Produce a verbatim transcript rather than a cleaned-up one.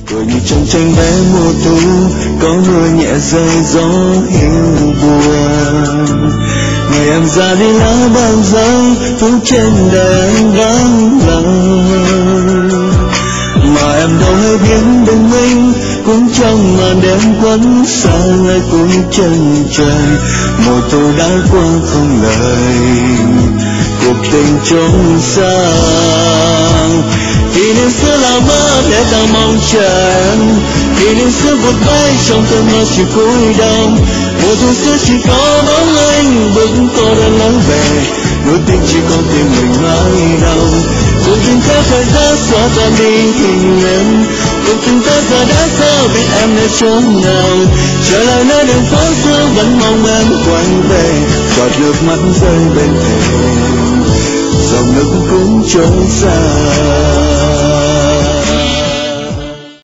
Cười như trong tranh vẽ mùa thu, có mưa nhẹ rơi gió hiu buồn. Ngày em ra đi lá băng rơi, phố trên đời anh vắng lặng. Mà em đâu hay biết bình minh cũng trong màn đêm quấn xa lại cuối chân trời. Mùa thu đã qua không lời, cuộc tình trốn xa. Kỷ niệm xưa là mơ để ta mong chờ em, kỷ niệm xưa vụt bay trong cơn mơ chỉ cuối đông. Mùa thu xưa chỉ có bóng anh bước cô đơn lắng về, nỗi tình chỉ còn tìm mình mãi đau. Cuộc tình theo thời gian xóa tan đi hình em, cuộc tình ta giờ đã sao biết em nơi chốn nào. Trở lại nơi đường phố xưa vẫn mong em quay về, giọt nước mắt rơi bên thềm, dòng nước cũng trôi xa.